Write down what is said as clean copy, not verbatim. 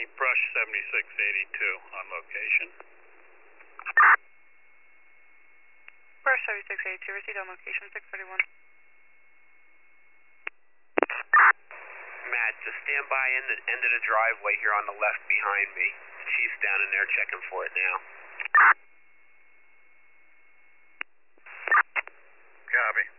Brush 7682 on location. Brush 7682, received on location 631. Matt, just stand by in the end of the driveway here on the left behind me. The chief's down in there checking for it now. Copy.